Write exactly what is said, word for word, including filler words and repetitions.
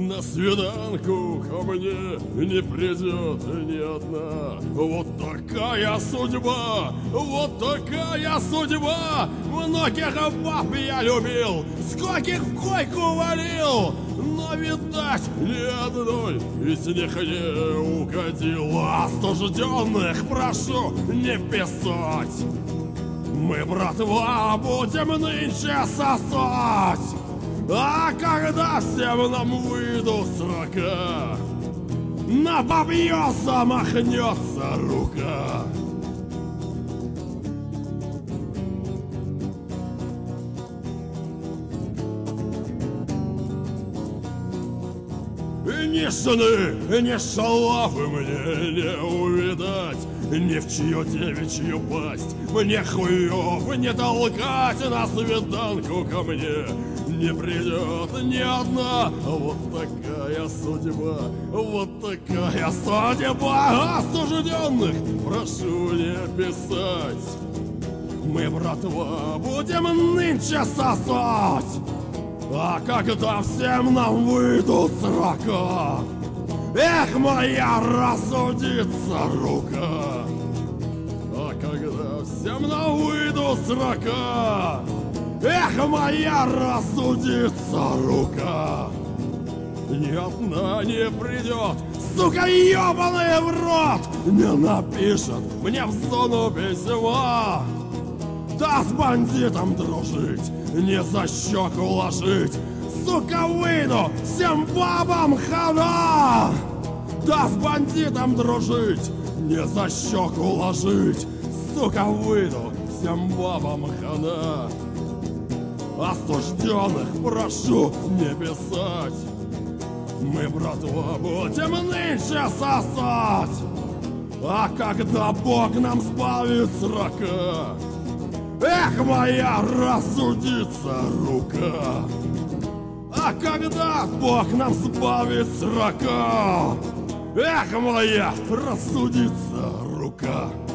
На свиданку ко мне не придет ни одна. Вот такая судьба, вот такая судьба. Многих баб я любил, скольких в койку валил, но, видать, ни одной из них не угодил. Осужденных прошу не писать. Мы, братва, будем нынче сосать. А когда всем нам выйдут срока, на бабье замахнется рука. Ни жены, ни шалавы мне не увидать, ни в чью девичью пасть мне хуев не толкать. На свиданку ко мне не придет ни одна. Вот такая судьба, вот такая судьба. Осужденных прошу не писать. Мы, братва, будем нынче сосать. А когда всем нам выйдут срока, эх, моя рассудится рука. А когда всем нам выйдут срока, эх, моя рассудится рука. Ни одна не придет, сука ебаная в рот, не напишет мне в зону письма. Да с бандитом дружить, не за щеку ложить, сука, выйду, всем бабам хана. Да с бандитом дружить, не за щеку ложить, сука, выйду, всем бабам хана. Осужденных прошу не писать. Мы, братва, будем нынче сосать. А когда Бог нам сбавит срока, эх, моя рассудится рука. А когда Бог нам сбавит срока, эх, моя рассудится рука.